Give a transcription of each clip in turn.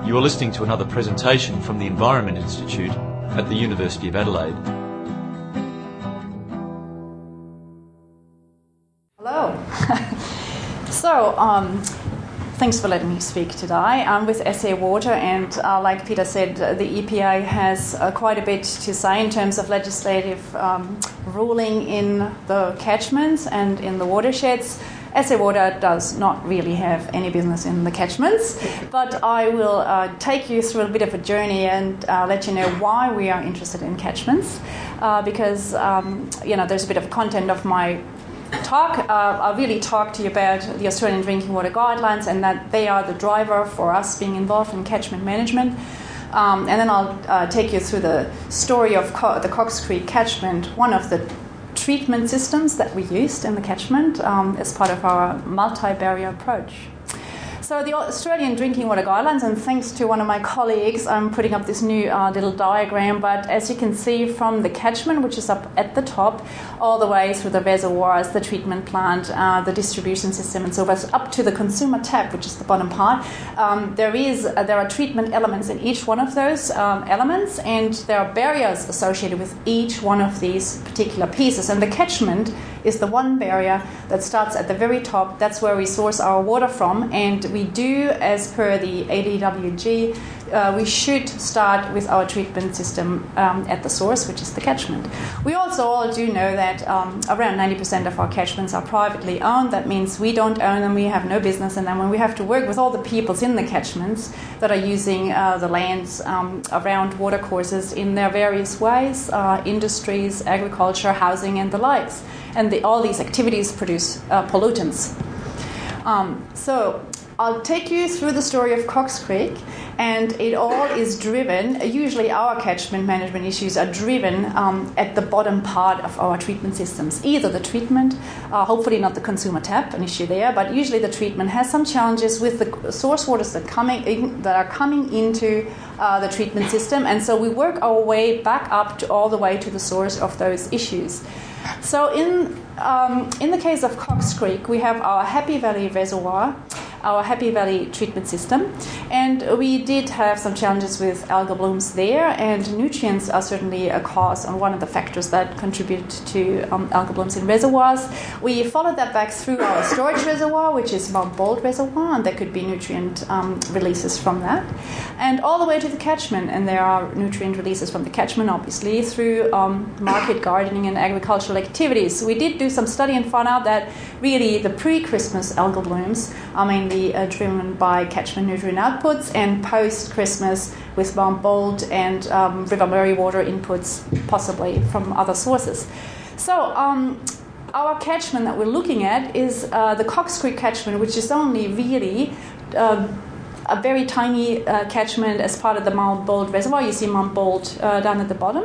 You are listening to another presentation from the Environment Institute at the University of Adelaide. Hello. Thanks for letting me speak today. I'm with SA Water, and like Peter said, the EPA has quite a bit to say in terms of legislative ruling in the catchments and in the watersheds. SA Water does not really have any business in the catchments, but I will take you through a bit of a journey and let you know why we are interested in catchments, because there's a bit of content of my talk. I'll really talk to you about the Australian Drinking Water Guidelines and that they are the driver for us being involved in catchment management. And then I'll take you through the story of the Cox Creek catchment, one of the treatment systems that we used in the catchment as part of our multi-barrier approach. So the Australian Drinking Water Guidelines, and thanks to one of my colleagues, I'm putting up this new little diagram, but as you can see from the catchment, which is up at the top, all the way through the reservoirs, the treatment plant, the distribution system and so forth, up to the consumer tap, which is the bottom part, there are treatment elements in each one of those elements, and there are barriers associated with each one of these particular pieces. And the catchment is the one barrier that starts at the very top. That's where we source our water from, and we do, as per the ADWG, we should start with our treatment system at the source, which is the catchment. We also all do know that around 90% of our catchments are privately owned. That means we don't own them, we have no business in them, and we have to work with all the peoples in the catchments that are using the lands around watercourses in their various ways, industries, agriculture, housing, and the likes. And all these activities produce pollutants. So I'll take you through the story of Cox Creek, and it all is driven, usually our catchment management issues are driven at the bottom part of our treatment systems. Either the treatment, hopefully not the consumer tap, an issue there, but usually the treatment has some challenges with the source waters that are coming into the treatment system, and so we work our way back up all the way to the source of those issues. So in the case of Cox Creek, we have our Happy Valley Reservoir, our Happy Valley treatment system, and we did have some challenges with algal blooms there, and nutrients are certainly a cause and one of the factors that contribute to algal blooms in reservoirs. We followed that back through our storage reservoir, which is Mount Bald Reservoir, and there could be nutrient releases from that, and all the way to the catchment, and there are nutrient releases from the catchment, obviously, through market gardening and agricultural activities. We did do some study and found out that really the pre-Christmas algal blooms are mainly driven by catchment nutrient outputs, and post-Christmas with Mount Bald and River Murray water inputs, possibly from other sources. So our catchment that we're looking at is the Cox Creek catchment, which is only really a very tiny catchment as part of the Mount Bald Reservoir. You see Mount Bald down at the bottom.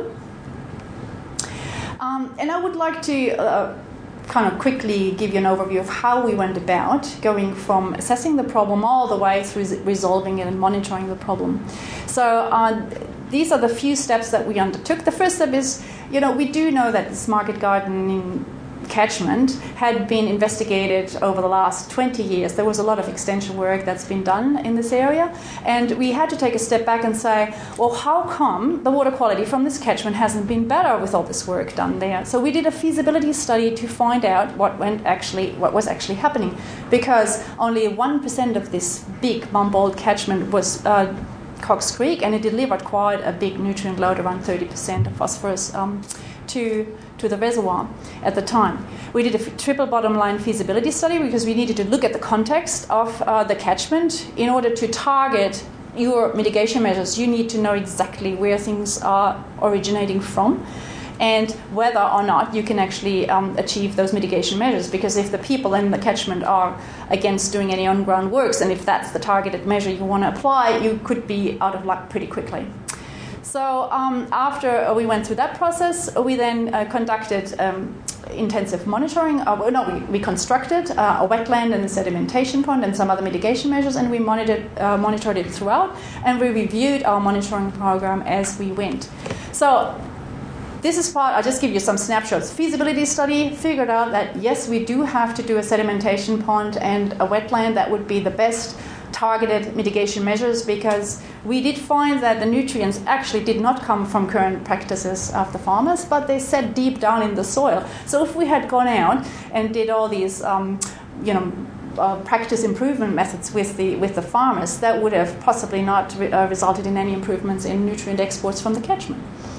And I would like to kind of quickly give you an overview of how we went about going from assessing the problem all the way through resolving it and monitoring the problem. So these are the few steps that we undertook. The first step is, we do know that this market gardening catchment had been investigated over the last 20 years. There was a lot of extension work that's been done in this area, and we had to take a step back and say, well, how come the water quality from this catchment hasn't been better with all this work done there? So we did a feasibility study to find out what was actually happening, because only 1% of this big Mount Bald catchment was Cox Creek, and it delivered quite a big nutrient load, around 30% of phosphorus to the reservoir at the time. We did a triple bottom line feasibility study because we needed to look at the context of the catchment. In order to target your mitigation measures, you need to know exactly where things are originating from and whether or not you can actually achieve those mitigation measures, because if the people in the catchment are against doing any on-ground works, and if that's the targeted measure you want to apply, you could be out of luck pretty quickly. So after we went through that process, we then conducted intensive monitoring. We constructed a wetland and a sedimentation pond and some other mitigation measures, and we monitored it throughout, and we reviewed our monitoring program as we went. So this is part, I'll just give you some snapshots. Feasibility study figured out that yes, we do have to do a sedimentation pond and a wetland. That would be the best targeted mitigation measures, because we did find that the nutrients actually did not come from current practices of the farmers, but they sat deep down in the soil. So if we had gone out and did all these, practice improvement methods with the farmers, that would have possibly not resulted in any improvements in nutrient exports from the catchment.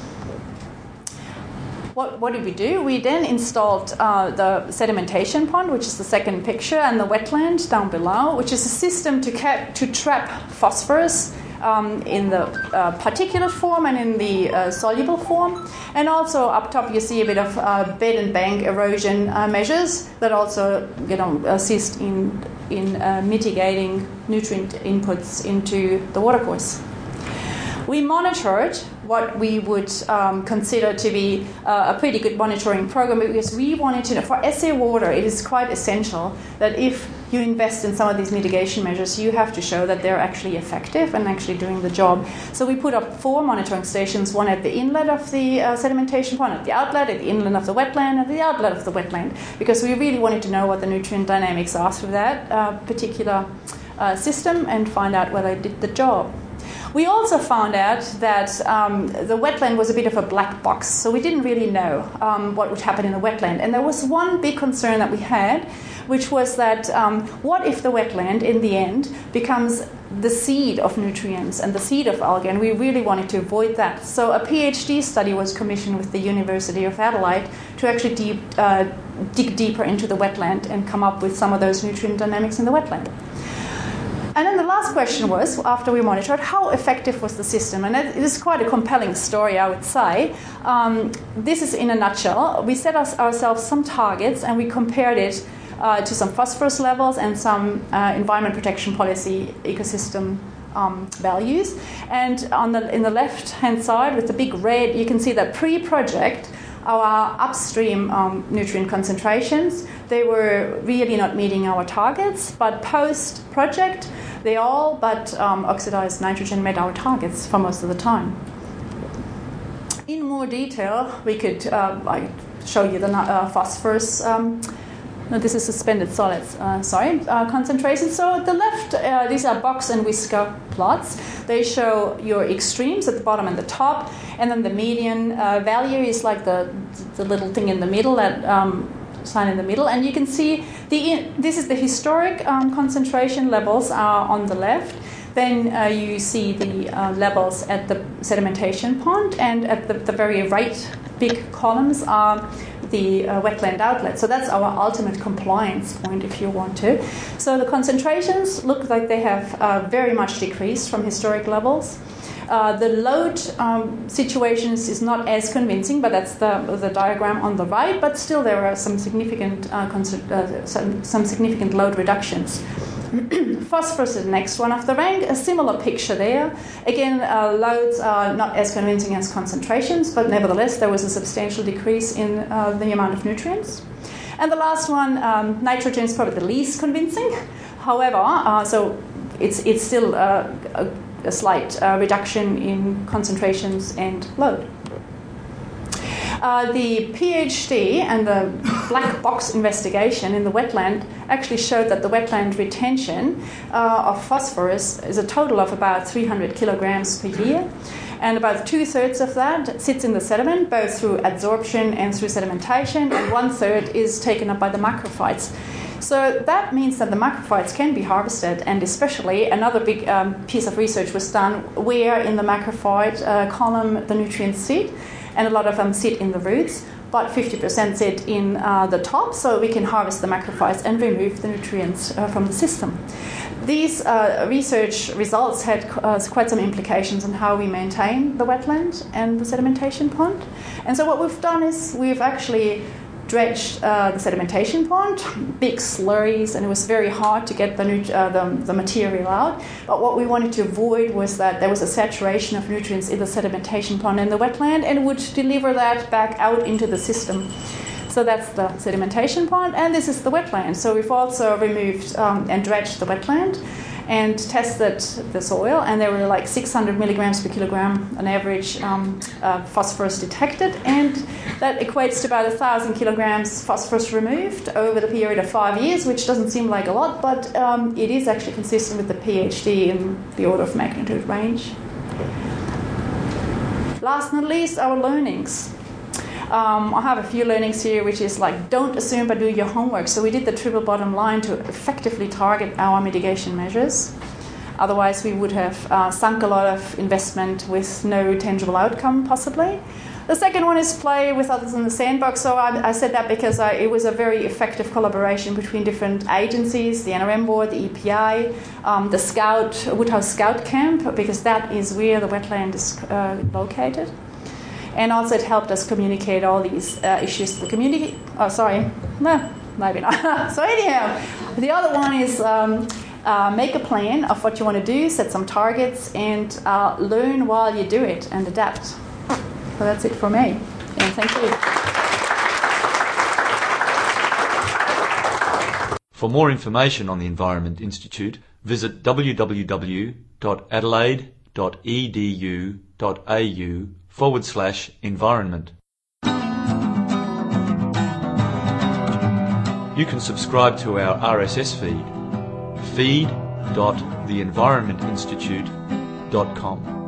What did we do? We then installed the sedimentation pond, which is the second picture, and the wetland down below, which is a system to trap phosphorus in the particulate form and in the soluble form. And also up top you see a bit of bed and bank erosion measures that also assist in mitigating nutrient inputs into the watercourse. We monitored what we would consider to be a pretty good monitoring program, because we wanted to know, for SA Water, it is quite essential that if you invest in some of these mitigation measures, you have to show that they're actually effective and actually doing the job. So we put up 4 monitoring stations, one at the inlet of the sedimentation pond, at the outlet, at the inlet of the wetland, and the outlet of the wetland, because we really wanted to know what the nutrient dynamics are through that particular system and find out whether it did the job. We also found out that the wetland was a bit of a black box, so we didn't really know what would happen in the wetland. And there was one big concern that we had, which was that what if the wetland, in the end, becomes the seed of nutrients and the seed of algae, and we really wanted to avoid that. So a PhD study was commissioned with the University of Adelaide to actually dig deeper into the wetland and come up with some of those nutrient dynamics in the wetland. And then the last question was, after we monitored, how effective was the system? And it is quite a compelling story, I would say. This is in a nutshell. We set ourselves some targets, and we compared it to some phosphorus levels and some environment protection policy ecosystem values. And in the left-hand side, with the big red, you can see that pre-project, our upstream nutrient concentrations, they were really not meeting our targets, but post-project, they all but oxidized nitrogen met our targets for most of the time. In more detail, we could show you the phosphorus. No, this is suspended solids, concentration. So at the left, these are box and whisker plots. They show your extremes at the bottom and the top, and then the median value is like the little thing in the middle, that sign in the middle. And you can see this is the historic concentration levels are on the left. Then you see the levels at the sedimentation pond, and at the very right big columns are the wetland outlet. So that's our ultimate compliance point, if you want to. So the concentrations look like they have very much decreased from historic levels. The load situations is not as convincing, but that's the diagram on the right. But still, there are some significant significant load reductions. Phosphorus is the next one off the rank. A similar picture there. Again, loads are not as convincing as concentrations, but nevertheless, there was a substantial decrease in the amount of nutrients. And the last one, nitrogen is probably the least convincing. However, so it's still a slight reduction in concentrations and load. The PhD and the black box investigation in the wetland actually showed that the wetland retention of phosphorus is a total of about 300 kilograms per year, and about 2/3 of that sits in the sediment, both through adsorption and through sedimentation, and 1/3 is taken up by the macrophytes. So that means that the macrophytes can be harvested, and especially another big piece of research was done where in the macrophyte column the nutrients sit, and a lot of them sit in the roots, but 50% sit in the top, so we can harvest the macrophytes and remove the nutrients from the system. These research results had quite some implications on how we maintain the wetland and the sedimentation pond. And so what we've done is we've actually dredged the sedimentation pond, big slurries, and it was very hard to get the material out. But what we wanted to avoid was that there was a saturation of nutrients in the sedimentation pond and the wetland, and would deliver that back out into the system. So that's the sedimentation pond, and this is the wetland. So we've also removed and dredged the wetland. and tested the soil, and there were like 600 milligrams per kilogram on average phosphorus detected, and that equates to about 1,000 kilograms phosphorus removed over the period of 5 years, which doesn't seem like a lot, but it is actually consistent with the PhD in the order of magnitude range. Last but not least, our learnings. I have a few learnings here, which is like, don't assume but do your homework. So we did the triple bottom line to effectively target our mitigation measures. Otherwise, we would have sunk a lot of investment with no tangible outcome, possibly. The second one is play with others in the sandbox. So I said that because it was a very effective collaboration between different agencies, the NRM board, the EPA, the Woodhouse Scout Camp, because that is where the wetland is located. And also it helped us communicate all these issues to the community. Oh, sorry. No, maybe not. So anyhow, the other one is make a plan of what you want to do, set some targets, and learn while you do it and adapt. So that's it for me. And thank you. For more information on the Environment Institute, visit www.adelaide.edu.au/environment. You can subscribe to our RSS feed, feed.theenvironmentinstitute.com.